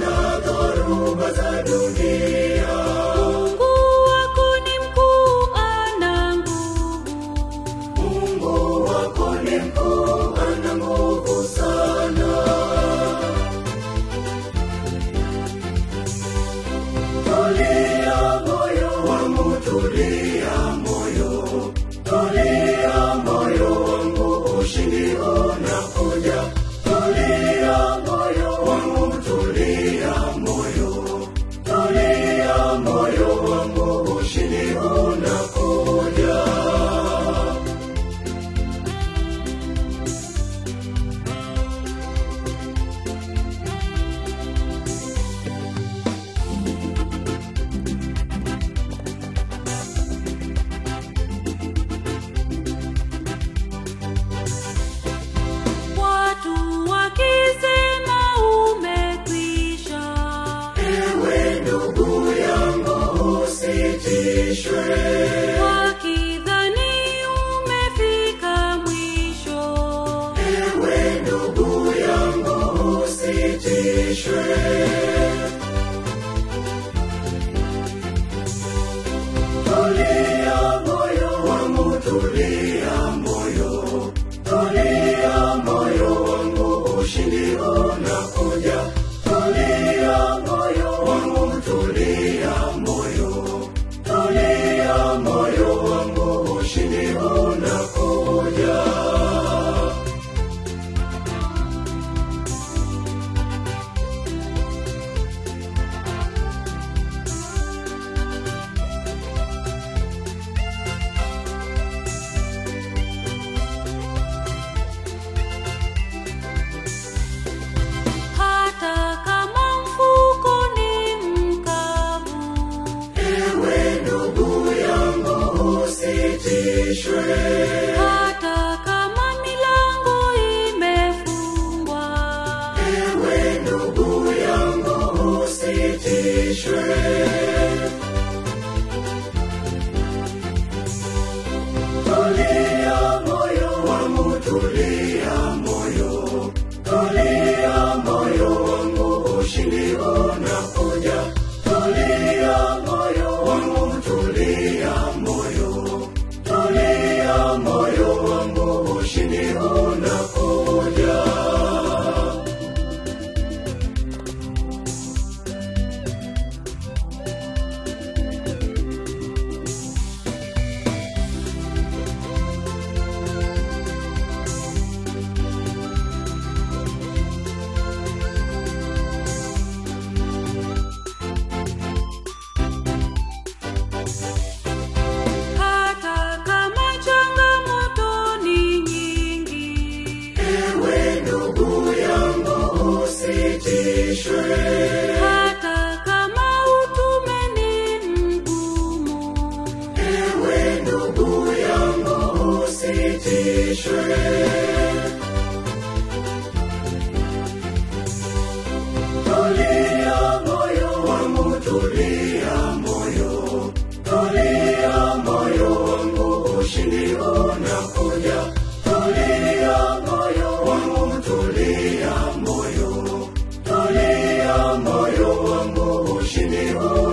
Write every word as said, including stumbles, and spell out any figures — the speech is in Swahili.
na dhoruba za dunia. Mungu wako ni mkuu, ana nguvu. Mungu wako ni mkuu, ana nguvu sana. Tulia moyo wangu, tulia moyo, tulia moyo wangu, ushindi unakuja. Tulia moyo wangu, tulia moyo, tulia moyo wangu, ushindi unakuja. Watu wakisema umekwisha, Ewe ndugu yangu usitishwe. wakidhani umefika mwisho. Ewe ndugu yangu usitishwe. Tulia moyo wangu, tulia moyo, tulia moyo wangu, ushindi unakuja. Tulia moyo wangu, tulia moyo, tulia moyo wangu, ushindi unakuja. Hata kama mfuko ni mkavu, Ewe ndugu yangu usitishwe. hata kama milango imefungwa, Ewe ndugu yangu usitishwe. Tulia moyo wangu, tulia moyo, tulia moyo wangu, ushindi unakuja. Tulia moyo wangu, tulia moyo, tulia moyo wangu, ushindi unakuja. hata kama changamoto ni nyingi, Ewe ndugu yangu usitishwe. hata kama utume ni mgumu, Ewe ndugu yangu usitishwe. Tulia moyo wangu, tulia moyo, tulia moyo wangu, ushindi unakuja. Tulia moyo wangu, tulia moyo, tulia moyo wangu, ushindi unakuja.